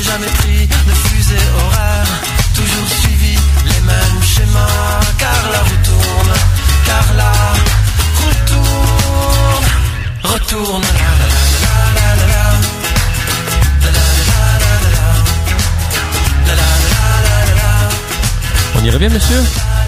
jamais pris de fusée horaire, toujours suivi les mêmes schémas. Car la roue tourne, car la roue tourne, retourne. La la la la la la la la la la la. On y revient, monsieur?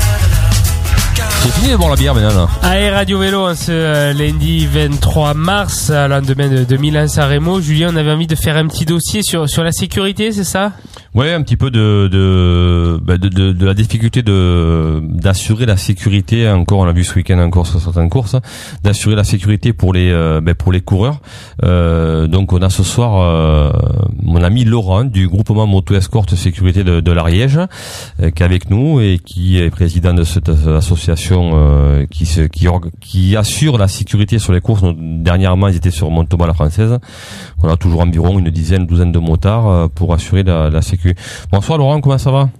C'est fini de boire la bière maintenant là. Allez, Radio Vélo, hein, ce lundi 23 mars, à lendemain de Milan-San Remo. Julien, on avait envie de faire un petit dossier sur la sécurité, c'est ça? Ouais, un petit peu de la difficulté d'assurer la sécurité. Encore, on l'a vu ce week-end encore sur certaines courses, d'assurer la sécurité pour les coureurs. Donc, on a ce soir mon ami Laurent du groupement Moto Escorte Sécurité de l'Ariège, qui est avec nous et qui est président de cette association qui assure la sécurité sur les courses. Dernièrement, ils étaient sur Montauban la Française. On a toujours environ une douzaine de motards pour assurer la sécurité. Bonsoir Laurent, comment ça va?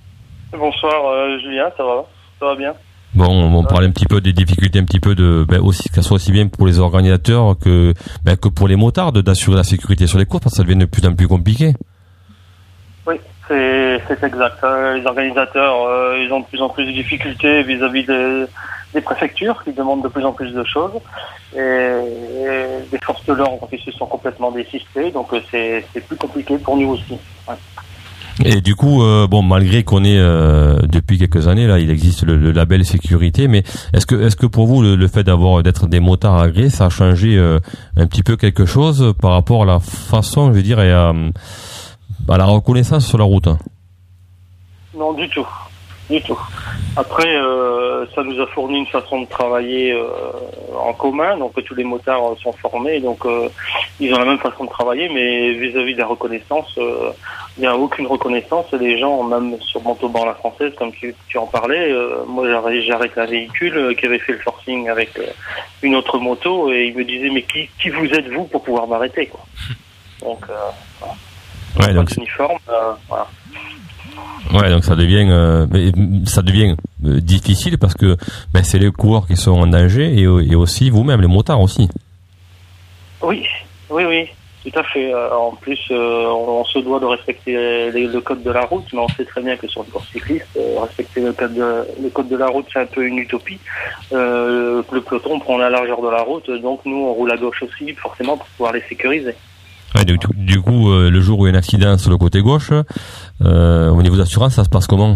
Bonsoir Julien, ça va bien. Bon, on parlait un petit peu des difficultés, un petit peu aussi, que ça soit aussi bien pour les organisateurs que pour les motards d'assurer la sécurité sur les courses, parce que ça devient de plus en plus compliqué. Oui, c'est exact. Les organisateurs, ils ont de plus en plus de difficultés vis-à-vis des préfectures qui demandent de plus en plus de choses, et les forces de l'ordre qui se sont complètement désistées, donc c'est plus compliqué pour nous aussi. Ouais. Et du coup, malgré qu'on est depuis quelques années là, il existe le label sécurité, mais est-ce que pour vous le fait d'être des motards agréés, ça a changé un petit peu quelque chose par rapport à la façon, je veux dire, et à la reconnaissance sur la route? Non, du tout. Après, ça nous a fourni une façon de travailler en commun, donc tous les motards sont formés, donc ils ont la même façon de travailler, mais vis-à-vis de la reconnaissance, il n'y a aucune reconnaissance. Les gens, même sur Montauban la Française, comme tu en parlais, moi j'ai arrêté un véhicule qui avait fait le forcing avec une autre moto, et il me disait mais qui vous êtes-vous pour pouvoir m'arrêter, quoi. Donc ouais, donc uniforme, voilà. Ouais, donc ça devient difficile parce que c'est les coureurs qui sont en danger, et aussi vous-même, les motards aussi. Oui, tout à fait. En plus, on se doit de respecter le code de la route, mais on sait très bien que sur le course cycliste, respecter le code de la route, c'est un peu une utopie. Le peloton prend la largeur de la route, donc nous on roule à gauche aussi, forcément, pour pouvoir les sécuriser. Ouais, du coup, le jour où il y a un accident sur le côté gauche, au niveau d'assurance, ça se passe comment?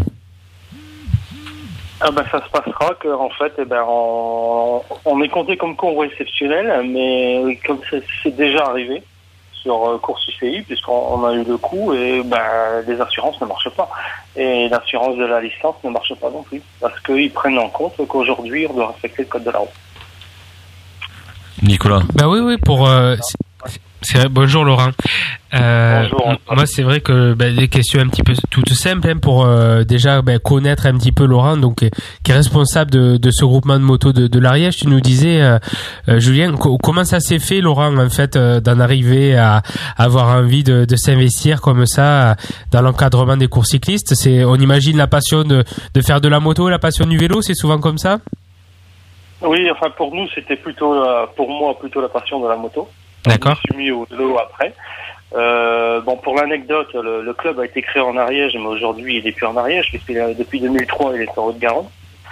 Ça se passera que en fait, on est compté comme convoi exceptionnel, mais comme c'est déjà arrivé sur course UCI, puisqu'on a eu le coup, et les assurances ne marchent pas, et l'assurance de la licence ne marche pas non plus, parce qu'ils prennent en compte qu'aujourd'hui on doit respecter le code de la route. Nicolas. Oui, pour c'est vrai, bonjour Laurent. Bonjour. Moi c'est vrai que des questions un petit peu toutes simples pour déjà connaître un petit peu Laurent, donc qui est responsable de ce groupement de motos de l'Ariège. Tu nous disais Julien, comment ça s'est fait Laurent en fait d'en arriver à avoir envie de s'investir comme ça dans l'encadrement des courses cyclistes? On imagine la passion de faire de la moto, la passion du vélo, c'est souvent comme ça? Oui, enfin pour nous c'était plutôt la passion de la moto. D'accord. Je me suis mis au vélo après. Pour l'anecdote, le club a été créé en Ariège, mais aujourd'hui il n'est plus en Ariège, puisqu'il depuis 2003 il est en Haute-Garonne.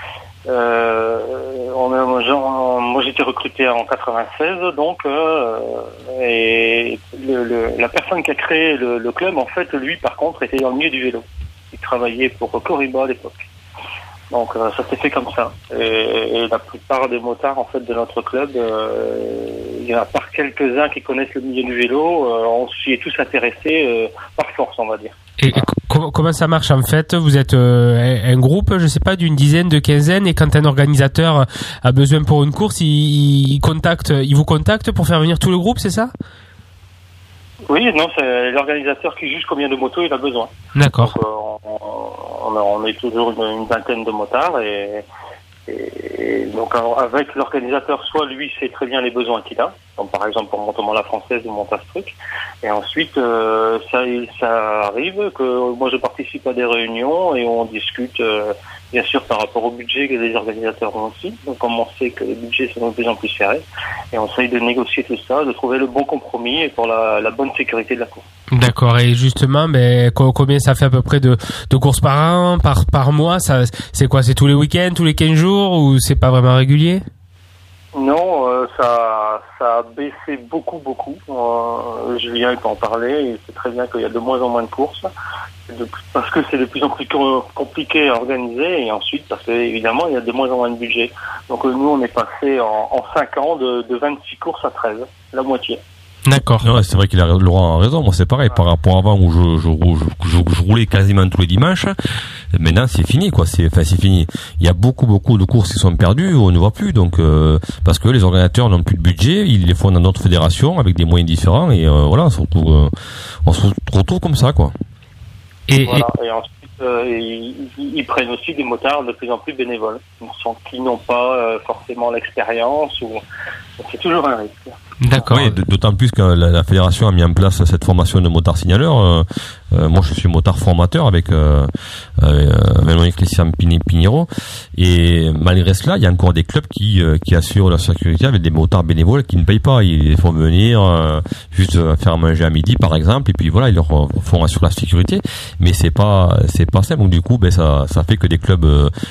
Moi j'étais recruté en 96, donc et la personne qui a créé le club, en fait, lui par contre était dans le milieu du vélo. Il travaillait pour Corriba à l'époque. Donc ça s'est fait comme ça. Et la plupart des motards en fait de notre club, il y en a par quelques-uns qui connaissent le milieu du vélo, on s'y est tous intéressés par force, on va dire. Et comment ça marche en fait? Vous êtes un groupe, je sais pas, d'une dizaine, de quinzaine, et quand un organisateur a besoin pour une course, il vous contacte pour faire venir tout le groupe, c'est ça? Oui, non, c'est l'organisateur qui juge combien de motos il a besoin. D'accord. Donc, on est toujours une vingtaine de motards, et donc avec l'organisateur, soit lui sait très bien les besoins qu'il a, comme par exemple pour Montauban la Française ou Montastruc, et ensuite ça arrive que moi je participe à des réunions et on discute bien sûr par rapport au budget que les organisateurs ont aussi. Donc comme on sait que les budgets sont de plus en plus serrés, et on essaye de négocier tout ça, de trouver le bon compromis et pour la bonne sécurité de la course. D'accord. Et justement, combien ça fait à peu près de courses par an, par mois? Ça, c'est quoi? C'est tous les week-ends, tous les 15 jours, ou c'est pas vraiment régulier? Non, ça a baissé beaucoup. Julien peut en parler, il sait très bien qu'il y a de moins en moins de courses, parce que c'est de plus en plus compliqué à organiser, et ensuite parce que évidemment il y a de moins en moins de budget. Donc nous on est passé en 5 ans de 26 courses à 13, la moitié. D'accord. Ouais, c'est vrai qu'il a Laurent a raison. Moi, c'est pareil. Par rapport à avant où je roulais quasiment tous les dimanches. Maintenant, c'est fini, quoi. C'est fini. Il y a beaucoup de courses qui sont perdues. On ne voit plus. Donc, parce que les organisateurs n'ont plus de budget. Ils les font dans d'autres fédérations avec des moyens différents. Et voilà, on se retrouve comme ça, quoi. Et ensuite, ils prennent aussi des motards de plus en plus bénévoles, qui n'ont pas forcément l'expérience. C'est toujours un risque. D'accord. Oui, d'autant plus que la fédération a mis en place cette formation de motard signaleur. Moi, je suis motard formateur avec Christian Pinheiro. Et malgré cela, il y a encore des clubs qui assurent la sécurité avec des motards bénévoles qui ne payent pas. Ils font venir juste faire manger à midi, par exemple, et puis voilà, ils leur font assurer la sécurité. Mais c'est pas simple. Donc du coup, ça fait que des clubs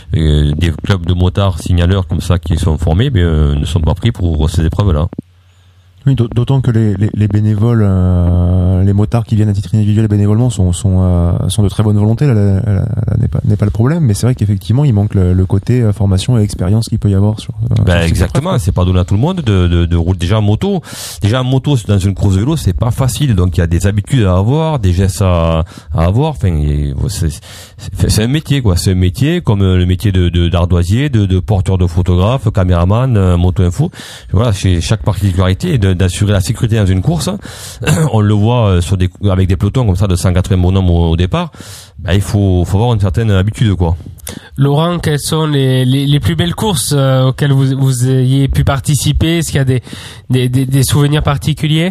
de motards signaleurs comme ça qui sont formés, ne sont pas pris pour ces épreuves-là. Oui, d'autant que les bénévoles, les motards qui viennent à titre individuel bénévolement sont de très bonne volonté. Là, n'est pas le problème, mais c'est vrai qu'effectivement il manque le côté formation et expérience qu'il peut y avoir sur. Exactement, c'est pas donné à tout le monde de rouler déjà en moto. Déjà en moto dans une course de vélo, c'est pas facile, donc il y a des habitudes à avoir, des gestes à avoir. Enfin, c'est un métier, quoi. C'est un métier comme le métier d'ardoisier, de porteur de photographe, caméraman, moto info. Voilà, chez chaque particularité d'assurer la sécurité dans une course. On le voit avec des pelotons comme ça de 180 bonhommes au départ. Il faut avoir une certaine habitude, quoi. Laurent, quelles sont les plus belles courses auxquelles vous ayez pu participer? Est-ce qu'il y a des souvenirs particuliers?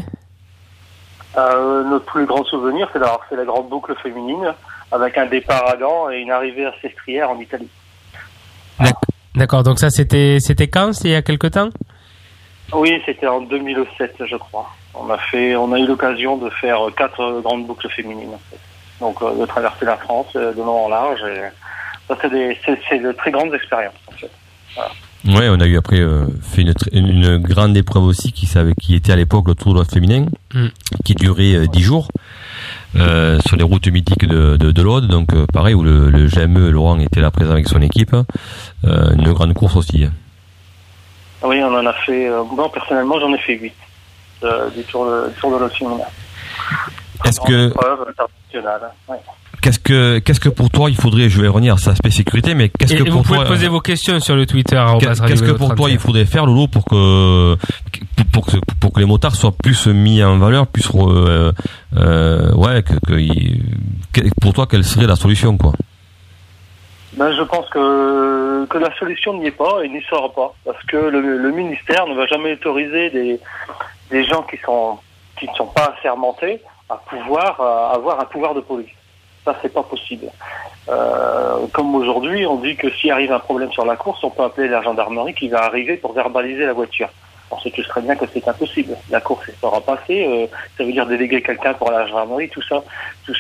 Notre plus grand souvenir, c'est la grande boucle féminine, avec un départ à Gand et une arrivée à Sestrières en Italie. D'accord, donc ça c'était quand? C'était il y a quelque temps? Oui, c'était en 2007, je crois. On a eu l'occasion de faire 4 grandes boucles féminines, en fait. Donc de traverser la France de long en large. Et ça, c'est de très grandes expériences, en fait. Voilà. Ouais, on a eu après fait une grande épreuve aussi qui était à l'époque le Tour de l'Ouest féminin, qui durait 10 jours sur les routes mythiques de l'Aude. Donc pareil, où le GME Laurent était là présent avec son équipe. Une grande course aussi. Oui, on en a fait. Moi, personnellement, j'en ai fait 8 du Tour de l'Ouest féminin. Est-ce que ouais. Qu'est-ce que pour toi il faudrait, je vais revenir à l'aspect sécurité, mais qu'est-ce que pour toi... Vous pouvez poser vos questions sur le Twitter. Qu'est-ce que pour toi il faudrait faire, Lolo, pour que les motards soient plus mis en valeur, plus pour toi, quelle serait la solution, quoi? Je pense que la solution n'y est pas et n'y sera pas, parce que le ministère ne va jamais autoriser des gens qui ne sont pas assermentés à pouvoir avoir un pouvoir de police. Ça, c'est pas possible. Comme aujourd'hui, on dit que s'il arrive un problème sur la course, on peut appeler la gendarmerie qui va arriver pour verbaliser la voiture. On sait tous très bien que c'est impossible. La course sera passée, ça veut dire déléguer quelqu'un pour la gendarmerie, tout ça,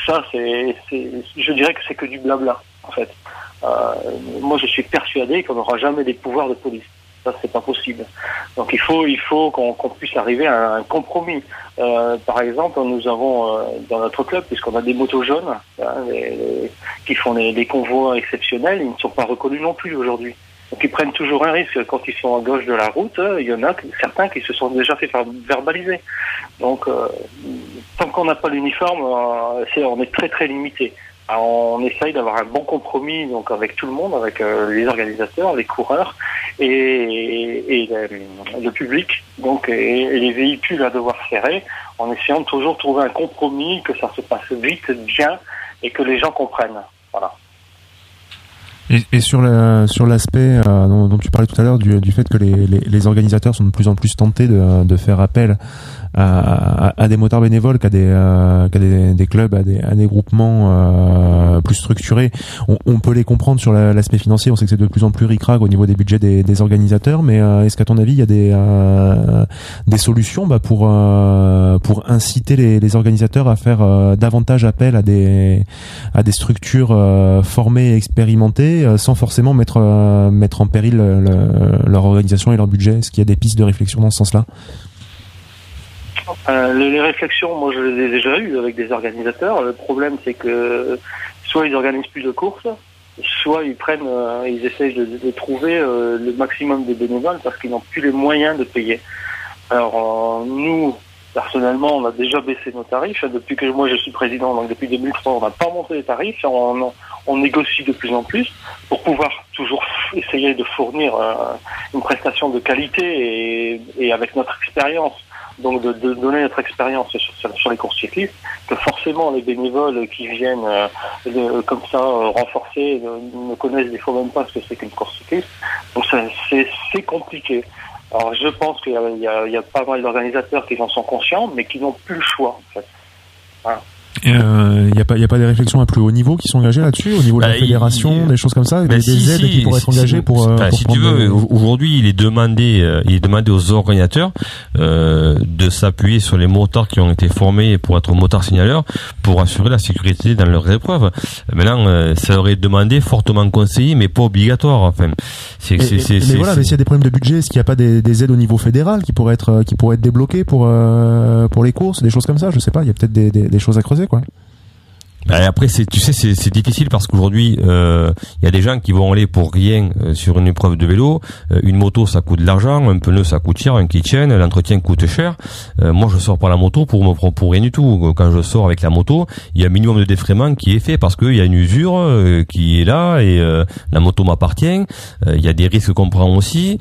je dirais que c'est que du blabla, en fait. Moi, je suis persuadé qu'on n'aura jamais des pouvoirs de police. Ça, c'est pas possible. Donc, il faut qu'on puisse arriver à un compromis. Par exemple, nous avons dans notre club, puisqu'on a des motos jaunes qui font des convois exceptionnels, ils ne sont pas reconnus non plus aujourd'hui. Donc, ils prennent toujours un risque. Quand ils sont à gauche de la route, il y en a certains qui se sont déjà fait verbaliser. Donc, tant qu'on n'a pas l'uniforme, on est très très limité. Alors, on essaye d'avoir un bon compromis donc avec tout le monde, avec les organisateurs, les coureurs et le public, donc et les véhicules à devoir serrer, en essayant de toujours trouver un compromis, que ça se passe vite, bien, et que les gens comprennent. Voilà. Et sur l'aspect dont tu parlais tout à l'heure du fait que les organisateurs sont de plus en plus tentés de faire appel à des motards bénévoles qu'à des clubs, à des groupements plus structurés. On peut les comprendre sur l'aspect financier. On sait que c'est de plus en plus ric-rac au niveau des budgets des organisateurs, mais est-ce qu'à ton avis il y a des solutions pour inciter les organisateurs à faire davantage appel à des structures formées et expérimentées sans forcément mettre en péril leur organisation et leur budget? Est-ce qu'il y a des pistes de réflexion dans ce sens-là? Les réflexions, moi je les ai déjà eues avec des organisateurs. Le problème c'est que soit ils organisent plus de courses, soit ils essayent de trouver le maximum de bénévoles parce qu'ils n'ont plus les moyens de payer. Alors nous, personnellement, on a déjà baissé nos tarifs. Depuis que moi je suis président, donc depuis 2003, on n'a pas monté les tarifs. On négocie de plus en plus pour pouvoir toujours essayer de fournir une prestation de qualité et avec notre expérience. Donc de donner notre expérience sur les courses cyclistes, que forcément les bénévoles qui viennent comme ça renforcer ne connaissent des fois même pas ce que c'est qu'une course cycliste. Donc c'est compliqué. Alors je pense qu'il y a pas mal d'organisateurs qui en sont conscients, mais qui n'ont plus le choix en fait. Voilà. Il y a pas des réflexions à plus haut niveau qui sont engagées là-dessus, au niveau de la fédération, des choses comme ça, des aides qui pourraient être engagées pour si tu veux, aujourd'hui il est demandé aux organisateurs de s'appuyer sur les motards qui ont été formés pour être motards signaleurs pour assurer la sécurité dans leurs épreuves. Maintenant ça leur est demandé, fortement conseillé, mais pas obligatoire. Enfin, mais s'il y a des problèmes de budget, est-ce qu'il n'y a pas des aides au niveau fédéral qui pourraient être débloquées pour les courses, des choses comme ça? Je sais pas, il y a peut-être des choses à creuser, quoi. Après, c'est difficile parce qu'aujourd'hui, il y a des gens qui vont aller pour rien sur une épreuve de vélo. Une moto, ça coûte de l'argent, un pneu, ça coûte cher, un kitchen, l'entretien coûte cher. Moi, je sors pas la moto pour rien du tout. Quand je sors avec la moto, il y a un minimum de défraiement qui est fait parce qu'il y a une usure qui est là et la moto m'appartient. Il y a des risques qu'on prend aussi.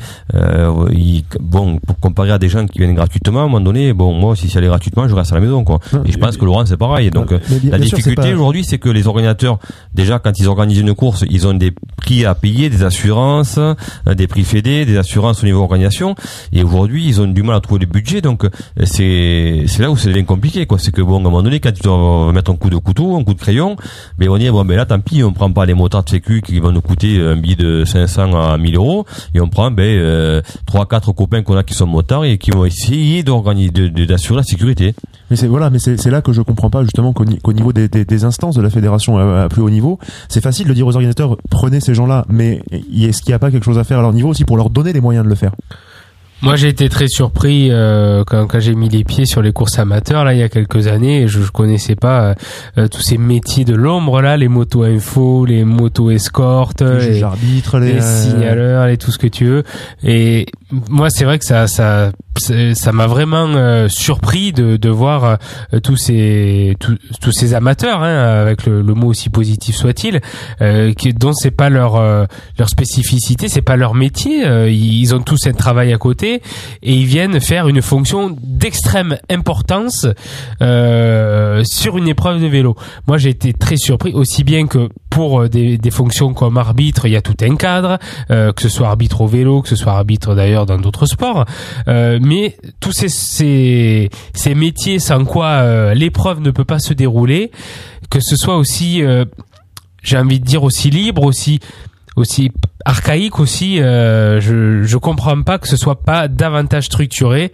Pour comparer à des gens qui viennent gratuitement, à un moment donné, moi, si ça allait gratuitement, je reste à la maison, quoi. Et je pense que Laurent, c'est pareil. Donc, la difficulté aujourd'hui, c'est que les organisateurs, déjà, quand ils organisent une course, ils ont des prix à payer, des assurances, des prix fédés, des assurances au niveau organisation. Et aujourd'hui, ils ont du mal à trouver le budget. Donc, c'est là où c'est bien compliqué, quoi. C'est que à un moment donné, quand tu dois mettre un coup de couteau, un coup de crayon, mais on dit, là, tant pis, on prend pas les motards de sécu qui vont nous coûter un billet de 500 à 1000 euros. Et on prend, 3-4 copains qu'on a qui sont motards et qui vont essayer d'assurer la sécurité. Mais c'est là que je comprends pas, justement, qu'au niveau des instances de la fédération à plus haut niveau, c'est facile de dire aux organisateurs prenez ces gens-là, mais est-ce qu'il n'y a pas quelque chose à faire à leur niveau aussi pour leur donner les moyens de le faire? Moi, j'ai été très surpris quand j'ai mis les pieds sur les courses amateurs là il y a quelques années. Et je connaissais pas tous ces métiers de l'ombre là, les motos info, les motos escortes, les arbitres, les signaleurs, et tout ce que tu veux. Et moi, c'est vrai que ça m'a vraiment surpris de voir tous ces amateurs, avec le mot aussi positif soit-il, dont c'est pas leur spécificité, c'est pas leur métier. Ils ont tous un travail à côté. Et ils viennent faire une fonction d'extrême importance sur une épreuve de vélo. Moi, j'ai été très surpris, aussi bien que pour des fonctions comme arbitre, il y a tout un cadre, que ce soit arbitre au vélo, que ce soit arbitre d'ailleurs dans d'autres sports, mais tous ces métiers sans quoi l'épreuve ne peut pas se dérouler, que ce soit aussi, j'ai envie de dire, aussi libre, aussi archaïque aussi, je comprends pas que ce soit pas davantage structuré,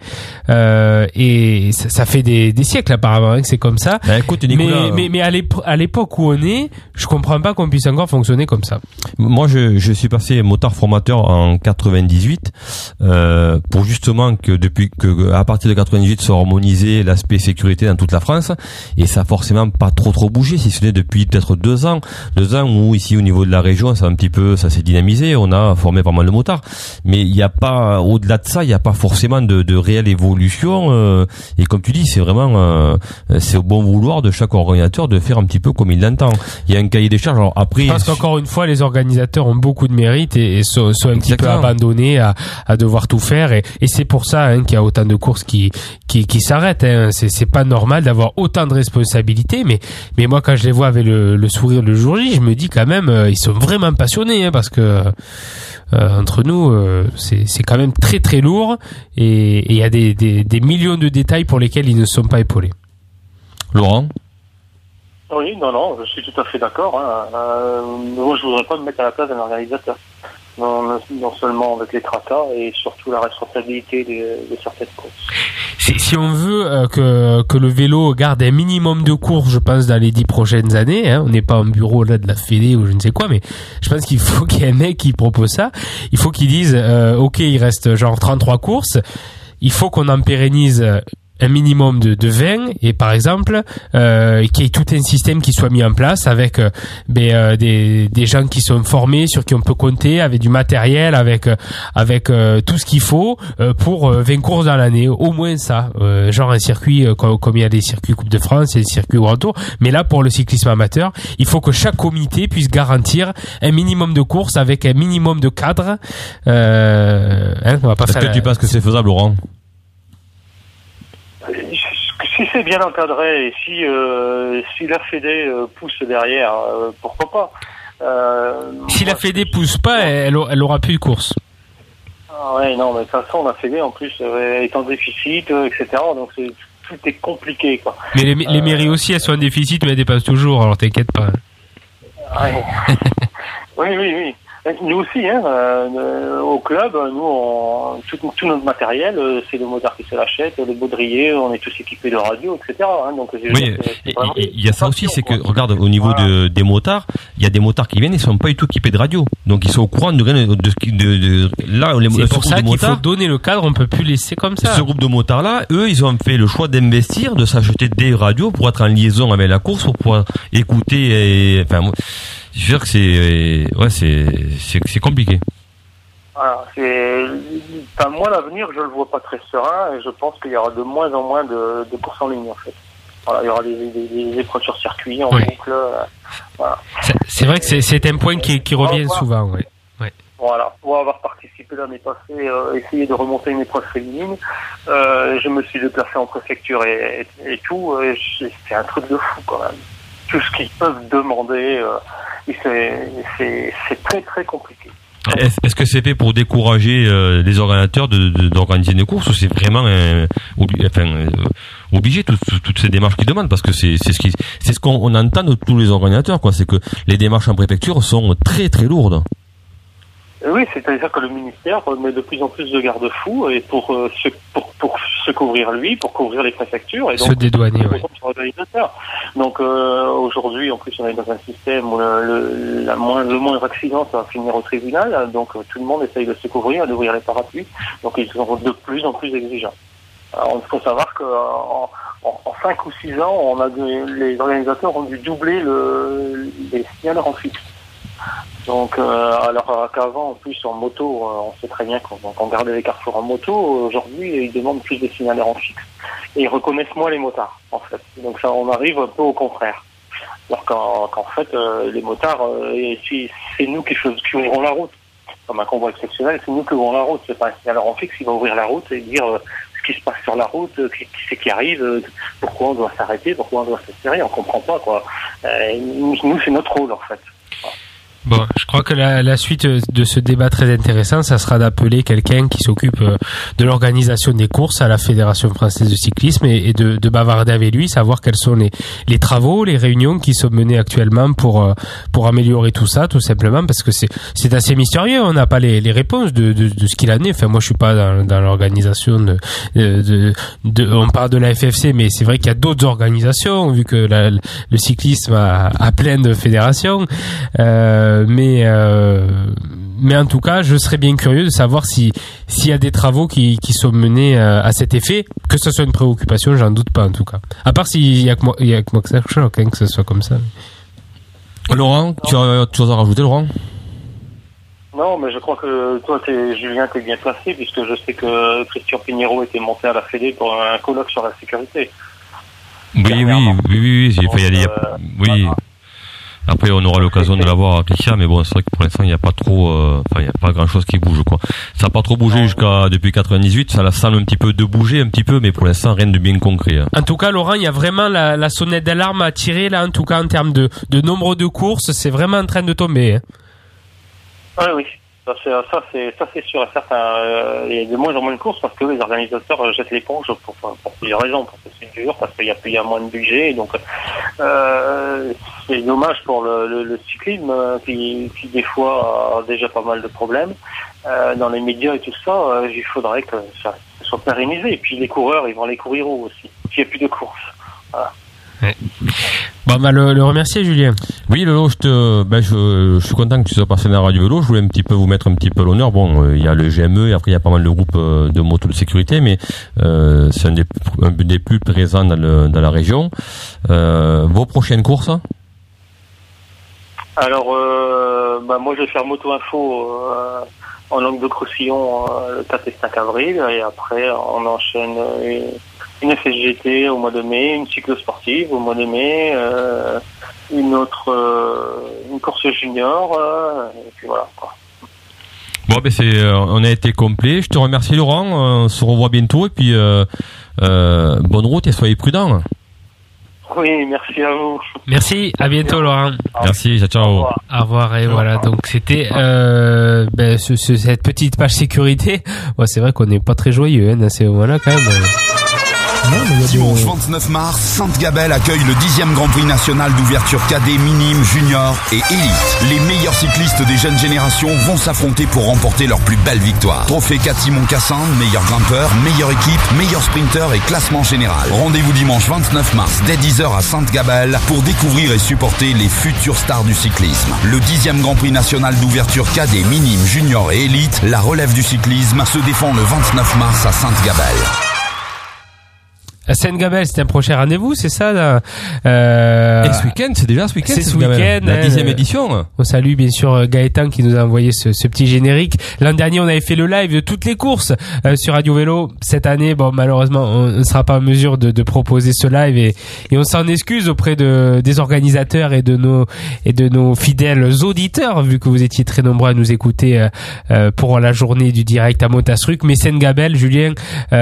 et ça fait des siècles apparemment que c'est comme ça. Écoute, Nicolas, mais à l'époque où on est, je comprends pas qu'on puisse encore fonctionner comme ça. Moi, je suis passé motard formateur en 98 pour justement que à partir de 98 soit harmonisé l'aspect sécurité dans toute la France, et ça a forcément pas trop bougé, si ce n'est depuis peut-être 2 ans où ici au niveau de la région ça s'est dynamisé. On a formé pas mal de motards, mais il n'y a pas, au-delà de ça, il n'y a pas forcément de réelle évolution. Et comme tu dis, c'est vraiment, c'est au bon vouloir de chaque organisateur de faire un petit peu comme il l'entend. Il y a un cahier des charges. Alors après, parce qu'encore une fois, les organisateurs ont beaucoup de mérite et sont un petit peu abandonnés à devoir tout faire. Et c'est pour ça qu'il y a autant de courses qui s'arrêtent. C'est pas normal d'avoir autant de responsabilités. Mais moi, quand je les vois avec le sourire le jour J, je me dis quand même, ils sont vraiment passionnés, parce que entre nous, c'est quand même très très lourd et il y a des millions de détails pour lesquels ils ne sont pas épaulés. Laurent? Oui, non, je suis tout à fait d'accord. Moi, je voudrais pas me mettre à la place d'un organisateur. Non seulement avec les tracas et surtout la responsabilité de certaines courses. Si on veut que le vélo garde un minimum de courses, je pense, dans les 10 prochaines années, on n'est pas en bureau là de la Fédé ou je ne sais quoi, mais je pense qu'il faut qu'il y ait un mec qui propose ça. Il faut qu'il dise, ok, il reste genre 33 courses, il faut qu'on en pérennise un minimum de 20 et par exemple qu'il y ait tout un système qui soit mis en place avec des gens qui sont formés, sur qui on peut compter, avec du matériel, avec tout ce qu'il faut pour 20 courses dans l'année, au moins ça, genre un circuit comme il y a des circuits Coupe de France et des circuits Grand Tour, mais là pour le cyclisme amateur il faut que chaque comité puisse garantir un minimum de courses avec un minimum de cadre. On va pas Est-ce que tu penses que c'est faisable, Laurent? Si c'est bien encadré et si la Fédé pousse derrière, pourquoi pas. Si la Fédé pousse pas, elle aura plus de course. Ah ouais, non, mais de toute façon, la Fédé en plus est en déficit, etc. Donc tout est compliqué, quoi. Mais les mairies aussi, elles sont en déficit, mais elles dépassent toujours. Alors t'inquiète pas. Ouais. Oui. Nous aussi, au club, nous, tout notre matériel, c'est le motard qui se l'achète, le baudrier, on est tous équipés de radio, etc. Donc, oui, il y a ça aussi, c'est que, regarde, au niveau des motards, il y a des motards qui viennent, ils sont pas du tout équipés de radio. Donc, ils sont au courant de là, c'est pour ça qu'il faut donner le cadre, on peut plus laisser comme ça. Ce groupe de motards-là, eux, ils ont fait le choix d'investir, de s'acheter des radios pour être en liaison avec la course, pour pouvoir écouter je veux dire que c'est compliqué. Voilà, moi l'avenir je le vois pas très serein et je pense qu'il y aura de moins en moins de courses en ligne en fait. Voilà, il y aura des épreuves sur circuit en boucle. Voilà. C'est vrai que c'est un point qui revient souvent. Ouais. Voilà, pour avoir participé l'année passée, essayer de remonter une épreuve féminine, je me suis déplacé en préfecture et tout, c'est un truc de fou quand même. Tout ce qu'ils peuvent demander, c'est très très compliqué. Est-ce que c'est fait pour décourager les organisateurs d'organiser des courses ou c'est vraiment obligé toutes ces démarches qu'ils demandent, parce que c'est ce qu'on entend de tous les organisateurs, quoi, c'est que les démarches en préfecture sont très très lourdes. Oui, c'est-à-dire que le ministère met de plus en plus de garde-fous et pour se couvrir lui, pour couvrir les préfectures et donc se dédouaner. Donc aujourd'hui, en plus, on est dans un système où le moindre accident ça va finir au tribunal, donc tout le monde essaye de se couvrir, d'ouvrir les parapluies, donc ils sont de plus en plus exigeants. Alors, il faut savoir que en 5 ou 6 ans, les organisateurs ont dû doubler les signaleurs en fixe. Donc, alors qu'avant, en plus, en moto, on sait très bien qu'on gardait les carrefours en moto. Aujourd'hui, ils demandent plus de signaleurs en fixe. Et ils reconnaissent moins les motards, en fait. Donc ça, on arrive un peu au contraire. Alors qu'en fait, les motards, c'est nous qui ouvrons la route. Comme un convoi exceptionnel, c'est nous qui ouvrons la route. C'est pas un signaleur en fixe qui va ouvrir la route et dire ce qui se passe sur la route, qui c'est qui arrive, pourquoi on doit s'arrêter, pourquoi on doit s'accélérer. On comprend pas, quoi. Nous, c'est notre rôle, en fait. Bon, je crois que la suite de ce débat très intéressant, ça sera d'appeler quelqu'un qui s'occupe de l'organisation des courses à la Fédération française de cyclisme et de bavarder avec lui, savoir quels sont les travaux, les réunions qui sont menées actuellement pour améliorer tout ça, tout simplement, parce que c'est assez mystérieux, on n'a pas les réponses de ce qu'il en est. Enfin, moi, je suis pas dans l'organisation on parle de la FFC, mais c'est vrai qu'il y a d'autres organisations, vu que le cyclisme a plein de fédérations. Mais en tout cas, je serais bien curieux de savoir s'il y a des travaux qui sont menés à cet effet, que ce soit une préoccupation, j'en doute pas en tout cas. À part s'il y a que moi que ça choque, que ce soit comme ça. Laurent, tu as autre chose à rajouter, Laurent? Non, mais je crois que toi, Julien, t'es bien placé, puisque je sais que Christian Pignero était monté à la Fédé pour un colloque sur la sécurité. Oui. Oui. Après, on aura l'occasion de l'avoir à Christian, mais bon, c'est vrai que pour l'instant, il n'y a pas trop, il n'y a pas grand chose qui bouge, quoi. Ça n'a pas trop bougé depuis 98, ça semble un petit peu de bouger, un petit peu, mais pour l'instant, rien de bien concret. En tout cas, Laurent, il y a vraiment la sonnette d'alarme à tirer, là, en tout cas, en termes de nombre de courses, c'est vraiment en train de tomber, hein. Oui. Ça c'est sûr et certain. Il y a de moins en moins de courses parce que les organisateurs jettent l'éponge pour plusieurs raisons. Parce que c'est dur, parce qu'il y a moins de budget. Donc c'est dommage pour le cyclisme qui des fois a déjà pas mal de problèmes. Dans les médias et tout ça, il faudrait que ça soit pérennisé. Et puis les coureurs, ils vont aller courir où aussi s'il n'y a plus de courses. Voilà. Ouais. Bon, on va le remercier, Julien. Oui, Lolo, je suis content que tu sois passé dans la radio vélo. Je voulais un petit peu vous mettre un petit peu l'honneur. Bon, il y a le GME et après il y a pas mal de groupes de motos de sécurité, mais c'est un des plus présents dans la région. Vos prochaines courses? Alors, moi je vais faire Moto Info en Languedoc-Roussillon le 4 et 5 avril et après on enchaîne une FSGT au mois de mai, une cyclo-sportive au mois de mai, une course junior, et puis voilà quoi. Bon, on a été complet. Je te remercie, Laurent. On se revoit bientôt et puis bonne route et soyez prudents. Oui, merci à vous. Merci, à bientôt, Laurent. Merci, ciao. Au revoir, et voilà, donc c'était cette petite page sécurité. Bon, c'est vrai qu'on n'est pas très joyeux dans ces moments-là quand même. Dimanche 29 mars, Sainte-Gabelle accueille le 10e Grand Prix national d'ouverture cadet, minime, junior et élite. Les meilleurs cyclistes des jeunes générations vont s'affronter pour remporter leur plus belle victoire. Trophée Cathy-Montcassandre, meilleur grimpeur, meilleure équipe, meilleur sprinter et classement général. Rendez-vous dimanche 29 mars dès 10h à Sainte-Gabelle pour découvrir et supporter les futures stars du cyclisme. Le 10e Grand Prix national d'ouverture cadet, minime, junior et élite, la relève du cyclisme, se défend le 29 mars à Sainte-Gabelle. À Sainte-Gabelle, c'est un prochain rendez-vous, c'est ça là Et ce week-end, c'est déjà ce week-end. C'est ce week-end. La 10e édition. On salue bien sûr Gaëtan qui nous a envoyé ce petit générique. L'an dernier, on avait fait le live de toutes les courses sur Radio Vélo. Cette année, bon, malheureusement, on ne sera pas en mesure de proposer ce live et on s'en excuse auprès des organisateurs et de nos fidèles auditeurs, vu que vous étiez très nombreux à nous écouter pour la journée du direct à Montasruc. Mais Sainte-Gabelle, Julien,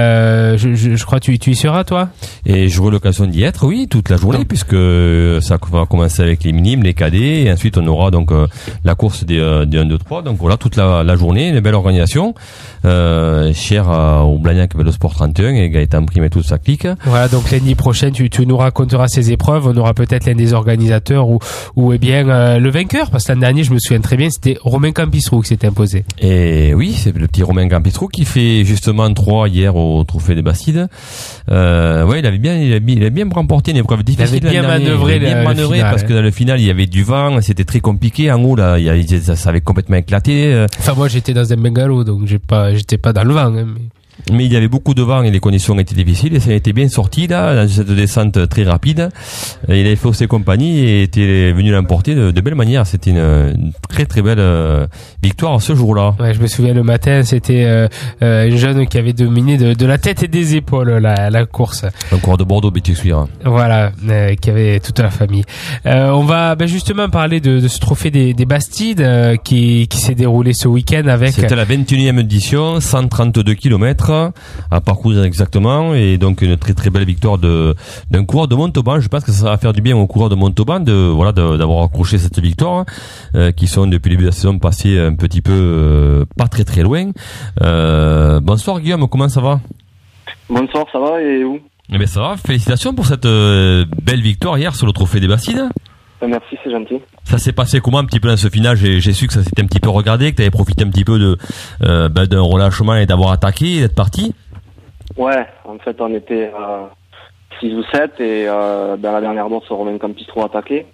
je crois que tu y seras, toi. Et j'aurai l'occasion d'y être, oui, toute la journée, puisque ça va commencer avec les minimes, les cadets, et ensuite on aura donc la course des 1, 2, 3. Donc voilà, toute la journée, une belle organisation, chère au Blagnac Vélosport 31 et Gaëtan Prime et toute sa clique. Voilà, donc lundi prochain, tu nous raconteras ces épreuves. On aura peut-être l'un des organisateurs ou eh bien le vainqueur, parce que l'an dernier, je me souviens très bien, c'était Romain Campisrou qui s'était imposé. Et oui, c'est le petit Romain Campisrou qui fait justement 3 hier au Trophée des Bastides. Ouais, il a bien remporté une épreuve difficile. Il avait bien manœuvré, parce que dans le final, il y avait du vent, c'était très compliqué. En haut, là, ça avait complètement éclaté. Enfin, moi, j'étais dans un bungalow, donc j'étais pas dans le vent, hein, mais il y avait beaucoup de vent et les conditions étaient difficiles et ça a été bien sorti là dans cette descente très rapide. Et il avait fait ses compagnies et était venu l'emporter de belle manière. C'était une très très belle victoire ce jour-là. Ouais, je me souviens le matin, c'était un jeune qui avait dominé de la tête et des épaules la course. Un coureur de Bordeaux, Bétuxuire. Voilà, qui avait toute la famille. On va justement parler de ce trophée des Bastides qui s'est déroulé ce week-end avec. C'était la 21e édition, 132 km à parcourir exactement et donc une très très belle victoire d'un coureur de Montauban. Je pense que ça va faire du bien aux coureurs de Montauban d'avoir accroché cette victoire qui sont depuis le début de la saison passés un petit peu pas très très loin. Bonsoir Guillaume, comment ça va? Bonsoir, ça va et vous? Eh bien ça va, félicitations pour cette belle victoire hier sur le Trophée des Bastides. Merci, c'est gentil. Ça s'est passé comment un petit peu dans ce final? J'ai su que ça s'était un petit peu regardé, que tu avais profité un petit peu d'un relâchement et d'avoir attaqué et d'être parti. Ouais, en fait on était 6 ou 7 et dans la dernière danse Romain Campisrou a attaqué.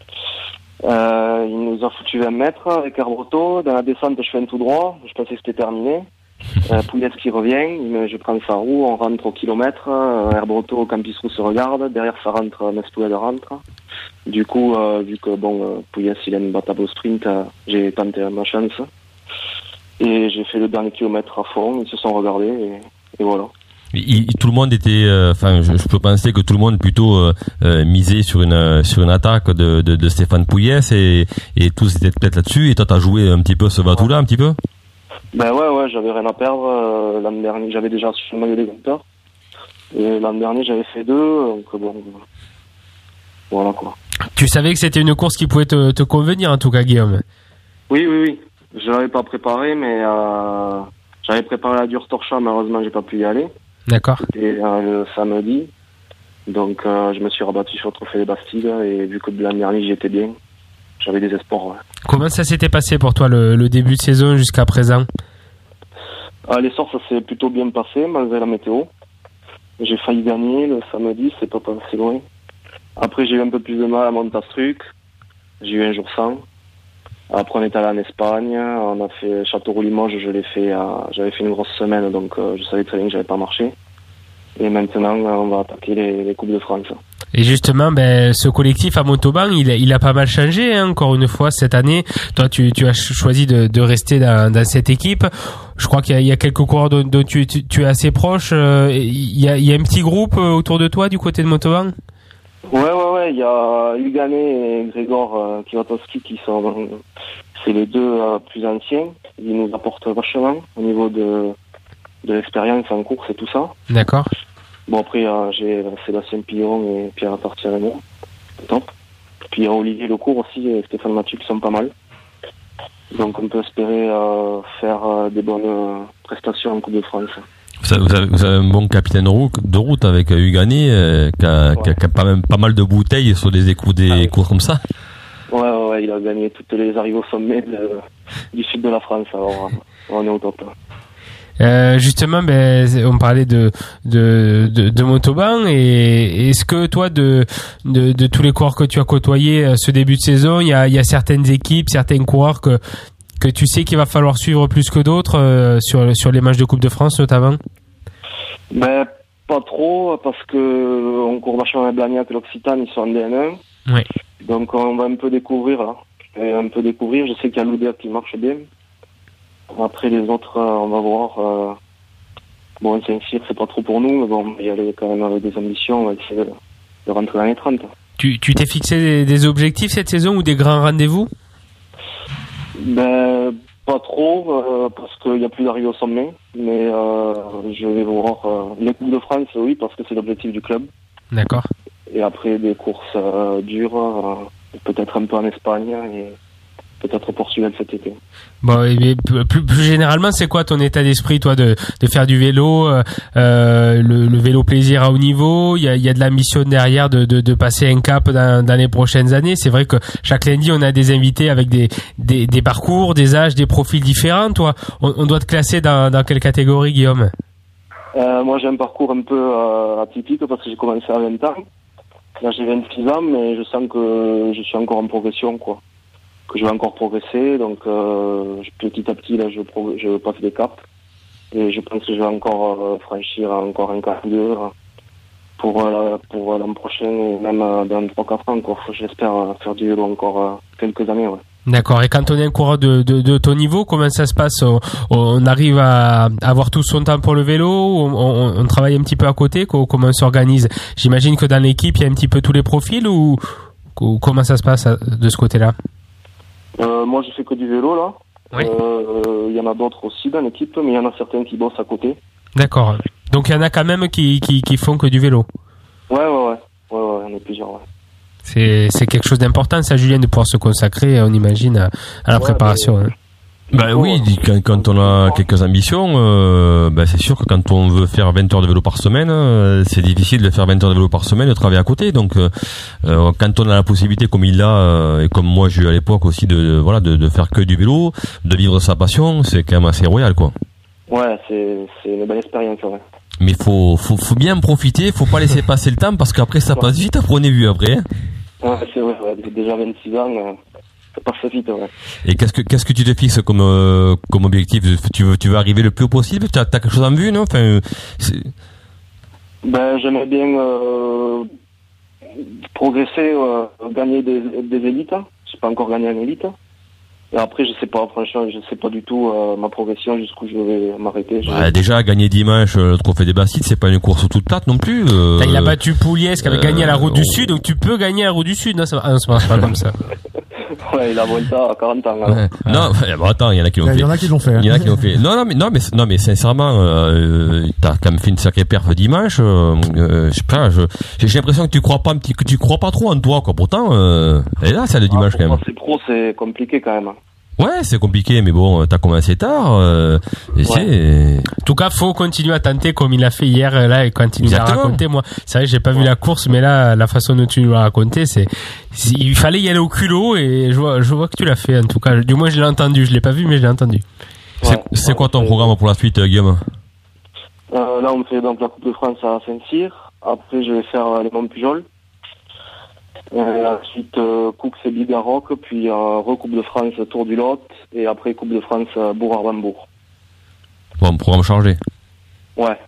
Il nous a foutu 20 mètres avec Herbroto. Dans la descente je fais un tout droit, je pensais que c'était terminé. Pouillet qui revient, je prends sa roue, on rentre au kilomètre, Herbroto, Campisrou se regarde, derrière ça rentre, Pouillet rentre. Du coup, vu que Pouillet il a une battable au sprint, j'ai tenté ma chance. Et j'ai fait le dernier kilomètre à fond, ils se sont regardés et voilà. Tout le monde était, je peux penser que tout le monde plutôt misait sur une attaque de Stéphane Pouillet et tous étaient peut-être là-dessus et toi t'as joué un petit peu ce bateau-là un petit peu. Ben ouais, j'avais rien à perdre. L'an dernier, j'avais déjà sur le maillot des grimpeurs. Et l'an dernier, j'avais fait 2. Donc bon, voilà quoi. Tu savais que c'était une course qui pouvait te convenir en tout cas, Guillaume? Oui. Je l'avais pas préparé, mais j'avais préparé la Dure Torcha, malheureusement j'ai pas pu y aller. D'accord. C'était le samedi. Donc je me suis rabattu sur le Trophée des Bastides et vu que de l'année dernière j'étais bien, j'avais des espoirs. Ouais. Comment ça s'était passé pour toi le début de saison jusqu'à présent? L'essor, ça s'est plutôt bien passé malgré la météo. J'ai failli gagner le samedi, c'est pas passé loin. Après j'ai eu un peu plus de mal à Montastruc. J'ai eu un jour sans. Après on est allé en Espagne, on a fait Châteauroux-Limoges, j'avais fait une grosse semaine, donc je savais très bien que j'avais pas marché. Et maintenant on va attaquer les Coupes de France. Et justement, ce collectif à Montauban, il a pas mal changé, hein, encore une fois cette année. Toi, tu as choisi de rester dans cette équipe. Je crois qu'il y a quelques coureurs dont tu es assez proche. Il y a un petit groupe autour de toi du côté de Montauban. Ouais, il y a Huganet et Grégor Kivatowski c'est les deux plus anciens. Ils nous apportent vachement au niveau de l'expérience en course et tout ça. D'accord. Bon, après, j'ai Sébastien Pillon et Pierre Tartier-Raymond. Top. Puis il y a Olivier Lecourt aussi et Stéphane Mathieu qui sont pas mal. Donc on peut espérer faire des bonnes prestations en Coupe de France. Vous avez un bon capitaine de route avec Huganet qui a pas mal de bouteilles sur des cours comme ça. Ouais, il a gagné toutes les arrivées au sommet du sud de la France. Alors on est au top. Justement, on parlait de Montauban, et est-ce que toi, de tous les coureurs que tu as côtoyés ce début de saison, il y a certaines équipes, certains coureurs que tu sais qu'il va falloir suivre plus que d'autres sur les matchs de Coupe de France notamment? Pas trop, parce que on court vachement à Blagnac et l'Occitane, ils sont en DN1. Oui. Donc on va un peu découvrir là. Je sais qu'il y a Loudéa qui marche bien. Après les autres, on va voir. Bon, Saint-Cyr, c'est pas trop pour nous, mais bon, on va y aller quand même avec des ambitions, on va essayer de rentrer dans les 30. Tu t'es fixé des objectifs cette saison ou des grands rendez-vous? Pas trop, parce qu'il n'y a plus d'arrivée au sommet, mais je vais voir les Coupes de France, oui, parce que c'est l'objectif du club. D'accord. Et après des courses dures, peut-être un peu en Espagne et peut-être au Portugal cet été. Bon, et plus généralement, c'est quoi ton état d'esprit, toi, de faire du vélo, le vélo plaisir à haut niveau? Il y a de l'ambition derrière de passer un cap dans les prochaines années. C'est vrai que chaque lundi, on a des invités avec des parcours, des âges, des profils différents. Toi, on doit te classer dans quelle catégorie, Guillaume? Moi, j'ai un parcours un peu atypique parce que j'ai commencé à 20 ans. Là, j'ai 26 ans, mais je sens que je suis encore en progression, quoi. Que je vais encore progresser, donc petit à petit là je passe des caps et je pense que je vais encore franchir encore un cap ou deux pour l'an prochain et même dans 3-4 ans quoi. J'espère faire du vélo encore quelques années. Ouais. D'accord. Et quand on est un coureur de ton niveau, comment ça se passe? On arrive à avoir tout son temps pour le vélo? On travaille un petit peu à côté? Comment on s'organise? J'imagine que dans l'équipe il y a un petit peu tous les profils ou comment ça se passe de ce côté-là? Moi, je fais que du vélo, là. Oui. Y en a d'autres aussi dans l'équipe, mais il y en a certains qui bossent à côté. D'accord. Donc, il y en a quand même qui font que du vélo. Ouais, il y en a plusieurs, ouais. C'est quelque chose d'important, ça, Julien, de pouvoir se consacrer, on imagine, à la préparation. Hein. Oui, quand on a quelques ambitions, c'est sûr que quand on veut faire 20 heures de vélo par semaine, c'est difficile de faire 20 heures de vélo par semaine, de travailler à côté. Donc, quand on a la possibilité, comme il l'a, et comme moi j'ai eu à l'époque aussi, de faire que du vélo, de vivre sa passion, c'est quand même assez royal, quoi. Ouais, c'est une belle expérience, ouais. Mais faut bien en profiter, faut pas laisser passer le temps, parce qu'après ça passe vite, prenez vue après. Ouais, c'est vrai, déjà 26 ans, ça passe vite, ouais. Et qu'est-ce que tu te fixes comme objectif? Tu veux arriver le plus haut possible? T'as quelque chose en vue, non? Enfin, j'aimerais bien progresser, gagner des élites. J'ai pas encore gagné en élite. Et après, je sais pas, franchement, je sais pas du tout ma progression jusqu'où je vais m'arrêter. Déjà, gagner dimanche le Trophée des Bastides, c'est pas une course toute plate non plus. Il a battu Pouliès qui avait gagné à la Route du Sud, donc tu peux gagner à la Route du Sud. Non, ça marche pas comme ça. Ouais, il a Volta à 40 ans. Ouais. Non, attends, il y en a qui l'ont fait. Il y en a qui l'ont fait. Il y en a qui l'ont fait. Non, mais sincèrement, t'as quand même fait une sacrée perf dimanche. Je sais pas, j'ai l'impression que tu crois pas trop en toi, quoi. Pourtant, elle est là, celle de dimanche quand même. C'est pro, c'est compliqué quand même. Ouais, c'est compliqué, mais bon, t'as commencé tard. En tout cas, faut continuer à tenter comme il a fait hier là, et quand il nous a raconté. Moi, c'est vrai que j'ai pas vu la course, mais là, la façon dont tu nous l'as raconté, il fallait y aller au culot, et je vois que tu l'as fait. En tout cas, du moins je l'ai entendu. Je l'ai pas vu, mais je l'ai entendu. C'est quoi ton programme pour la suite, Guillaume? Là, on me fait donc la Coupe de France à Saint-Cyr. Après, je vais faire les Montpujol. Ensuite, Coupe c'est Bigarroc, puis Recoupe de France Tour du Lot, et après Coupe de France Bourg-Armembourg. Bon, programme chargé. Ouais.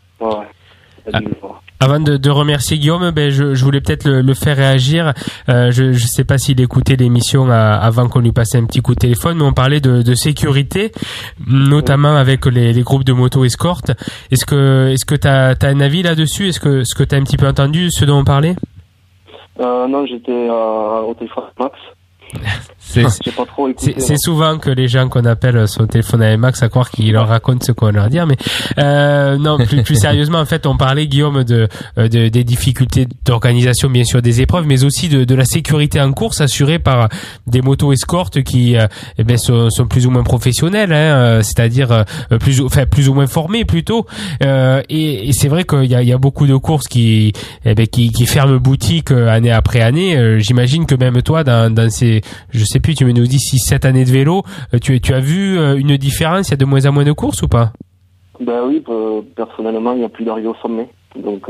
Avant de remercier Guillaume, je voulais peut-être le faire réagir. Je sais pas s'il écoutait l'émission avant qu'on lui passait un petit coup de téléphone, mais on parlait de sécurité, notamment avec les groupes de moto escorte. Est-ce que t'as un avis là-dessus? Est-ce que t'as un petit peu entendu ce dont on parlait? Non, j'étais au téléphone Max. J'ai pas trop écouté. C'est souvent que les gens qu'on appelle sur le téléphone à Max à croire qu'ils leur racontent ce qu'on leur dit, mais non, plus sérieusement, en fait, on parlait, Guillaume, des difficultés d'organisation, bien sûr, des épreuves, mais aussi de la sécurité en course assurée par des motos escortes qui sont plus ou moins professionnelles, c'est-à-dire plus ou moins formées plutôt, et c'est vrai qu'il y a beaucoup de courses qui ferment boutique année après année. J'imagine que même toi, dans ces, je sais plus, tu me nous dis 6-7 années de vélo, tu as vu une différence? Il y a de moins en moins de courses ou pas? Ben oui, personnellement, il n'y a plus d'arrivée au sommet, donc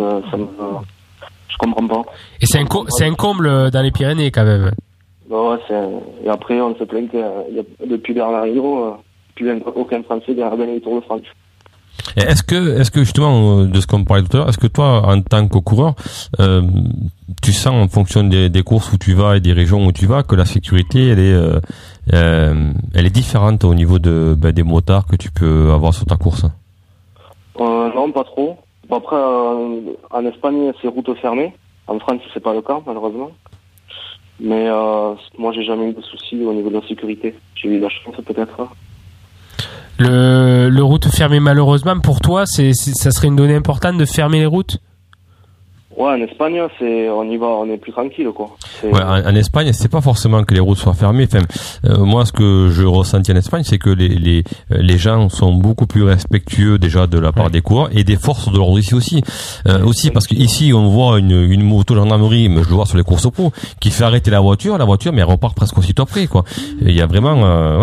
je comprends pas. Et c'est un comble dans les Pyrénées quand même. Ouais, et après on se plaint que depuis Bernard Hinault, plus aucun Français n'a gagné le Tour de France. Est-ce que justement, de ce qu'on parlait tout à l'heure, est-ce que toi, en tant que coureur, tu sens en fonction des courses où tu vas et des régions où tu vas que la sécurité elle est différente au niveau des motards que tu peux avoir sur ta course? Non, pas trop. Après, en Espagne, c'est route fermée. En France, c'est pas le cas, malheureusement. Mais moi, j'ai jamais eu de soucis au niveau de la sécurité. J'ai eu la chance, peut-être. Le route fermée, malheureusement, pour toi, ça serait une donnée importante de fermer les routes? Ouais, en Espagne, on y va, on est plus tranquille, quoi. Ouais, en Espagne, c'est pas forcément que les routes soient fermées. Enfin, moi, ce que je ressentis en Espagne, c'est que les gens sont beaucoup plus respectueux déjà de la part des coureurs et des forces de l'ordre ici aussi. Aussi parce que ici, on voit une moto gendarmerie, mais je le vois sur les courses pro, qui fait arrêter la voiture, mais elle repart presque aussitôt après, quoi. Il y a vraiment,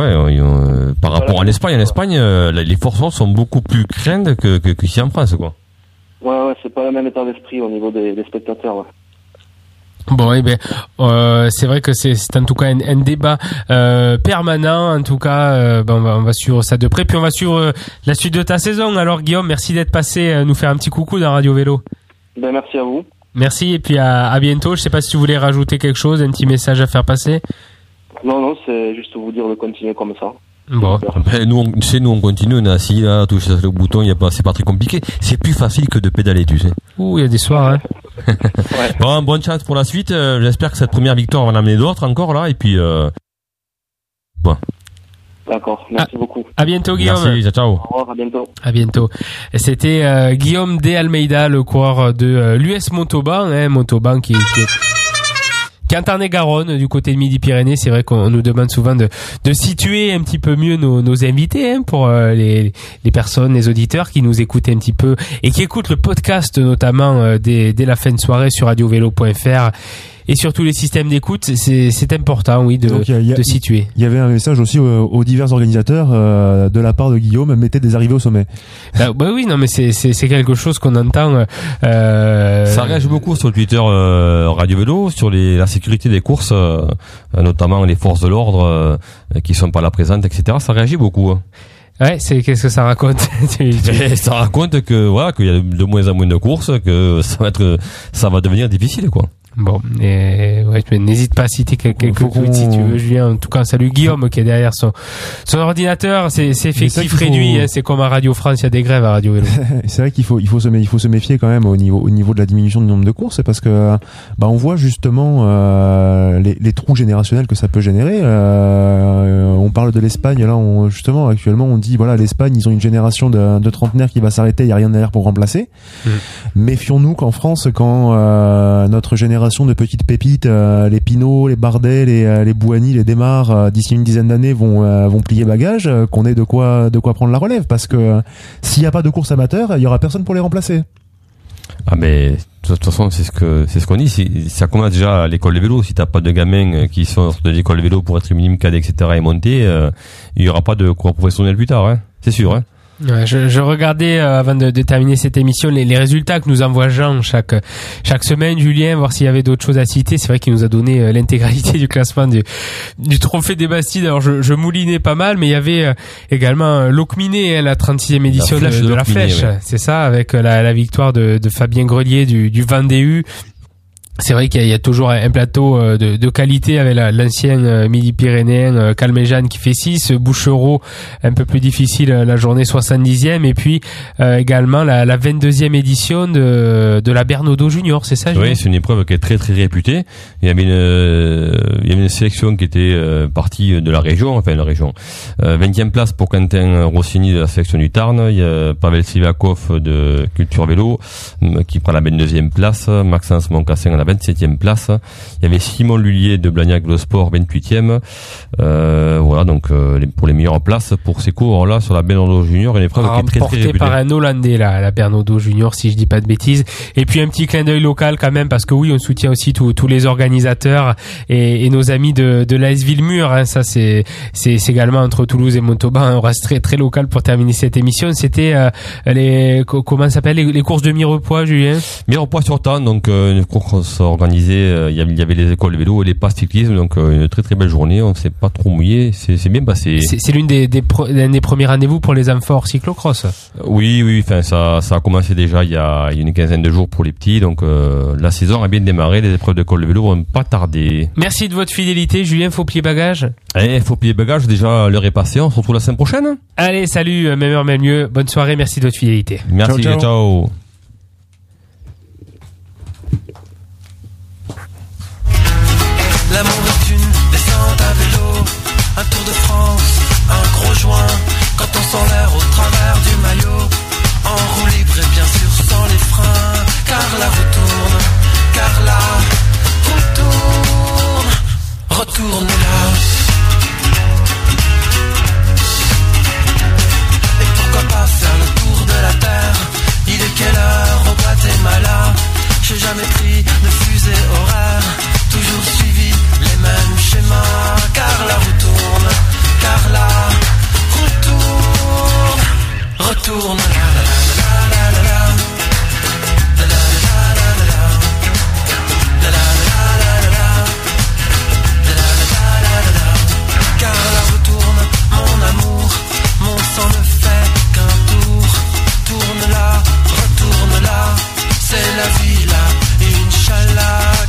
par rapport à l'Espagne, les forces sont beaucoup plus craintes que ici en France, quoi. Ouais, c'est pas le même état d'esprit au niveau des spectateurs, ouais. Bon, c'est vrai que c'est en tout cas un débat permanent. En tout cas, on va suivre ça de près, puis on va suivre la suite de ta saison. Alors Guillaume, merci d'être passé nous faire un petit coucou dans Radio Vélo. Merci à vous. Merci, et puis à bientôt. Je sais pas si tu voulais rajouter quelque chose, un petit message à faire passer. Non, c'est juste vous dire de continuer comme ça. Bon, nous on continue, on est assis là, toucher le bouton, c'est pas très compliqué. C'est plus facile que de pédaler, tu sais. Ouh, il y a des soirs, hein. Ouais. Bon, bonne chance pour la suite. J'espère que cette première victoire va en amener d'autres encore là, et puis bon. D'accord, merci beaucoup. À bientôt, Guillaume. Merci, ciao. Au revoir, à bientôt. À bientôt. C'était Guillaume de Almeida, le coureur de l'US Montauban, Montauban qui est Cantarné-Garonne, du côté de Midi-Pyrénées. C'est vrai qu'on nous demande souvent de situer un petit peu mieux nos invités, pour les personnes, les auditeurs qui nous écoutent un petit peu et qui écoutent le podcast notamment dès la fin de soirée sur radiovélo.fr et sur tous les systèmes d'écoute. C'est important, oui, de situer. Il y avait un message aussi aux divers organisateurs de la part de Guillaume, mettez des arrivées au sommet. Bah oui, non, mais c'est quelque chose qu'on entend. Ça réagit beaucoup sur le Twitter Radio Vélo, sur la sécurité des courses, notamment les forces de l'ordre qui sont pas là présentes, etc. Ça réagit beaucoup. Ouais, qu'est-ce que ça raconte? Ça raconte que qu'il y a de moins en moins de courses, que ça va devenir difficile, quoi. Bon, n'hésite pas à citer quelques tweets si tu veux, Julien. En tout cas, salut Guillaume qui est derrière son ordinateur. C'est effectif réduit, c'est comme à Radio France, il y a des grèves à Radio Vélo. C'est vrai qu'il faut se méfier quand même au niveau de la diminution du nombre de courses, parce que on voit justement les trous générationnels que ça peut générer. On parle de l'Espagne là, justement actuellement on dit voilà, l'Espagne, ils ont une génération de trentenaires qui va s'arrêter, il y a rien derrière pour remplacer. Méfions-nous qu'en France, quand notre génération génération de petites pépites, les Pinot, les Bardet, les Bouhanni, les Desmar, d'ici une dizaine d'années vont plier bagage, qu'on ait de quoi prendre la relève, parce que s'il n'y a pas de course amateur, il y aura personne pour les remplacer. Ah mais de toute façon c'est ce qu'on dit, ça commence déjà à l'école de vélo. Si t'as pas de gamins qui sont de l'école de vélo pour être minime cadet etc et monter, il y aura pas de cours professionnel plus tard, hein. C'est sûr, hein. Ouais, je regardais avant de terminer cette émission les résultats que nous envoie Jean chaque semaine, Julien, voir s'il y avait d'autres choses à citer. C'est vrai qu'il nous a donné l'intégralité du classement du Trophée des Bastides. Alors je moulinais pas mal, mais il y avait également Locminé, la 36e édition de la Flèche, ouais. C'est ça, avec la victoire de Fabien Grelier du Vendée. C'est vrai qu'il y a toujours un plateau de qualité avec l'ancien Midi-Pyrénéen Calmejane qui fait 6, Bouchereau un peu plus difficile la journée 70e, et puis également la 22e édition de la Bernaudot Junior, c'est ça? Oui, c'est une épreuve qui est très très réputée. Il y avait une sélection qui était partie de la région, 20e place pour Quentin Rossini de la sélection du Tarn, il y a Pavel Sivakov de Culture Vélo qui prend la 22e place, Maxence Moncassin à la 27e place. Il y avait Simon Lullier de Blagnac Le Sport 28e. Voilà, donc pour les meilleures places pour ces cours-là sur la Bernaudot Junior, une épreuve qui est très très réputée. Par un Hollandais là, la Bernaudot Junior, si je dis pas de bêtises. Et puis un petit clin d'œil local quand même, parce que oui, on soutient aussi tous les organisateurs et nos amis de l'AS Villemur, hein. Ça c'est également entre Toulouse et Montauban. On reste très très local pour terminer cette émission. C'était comment ça s'appelle les courses de Mirepoix, Julien? Mirepoix sur Tarn, donc une course organisée, il y avait les écoles de vélo et les passes cyclisme, donc une très très belle journée. On s'est pas trop mouillé, c'est bien passé. C'est l'un des premiers rendez-vous pour les enfants hors cyclocross. Oui, enfin ça a commencé déjà il y a une quinzaine de jours pour les petits, donc la saison a bien démarré, les épreuves d'école de vélo vont pas tarder. Merci de votre fidélité, Julien. Faut plier bagage. Faut plier bagage, déjà l'heure est passée, on se retrouve la semaine prochaine. Allez, salut, même heure, même lieu. Bonne soirée, merci de votre fidélité. Merci, ciao. L'amour est une descente à vélo, un tour de France, un gros joint, quand on sent l'air au travers du maillot, en roue libre et bien sûr sans les freins, car la roue tourne, car la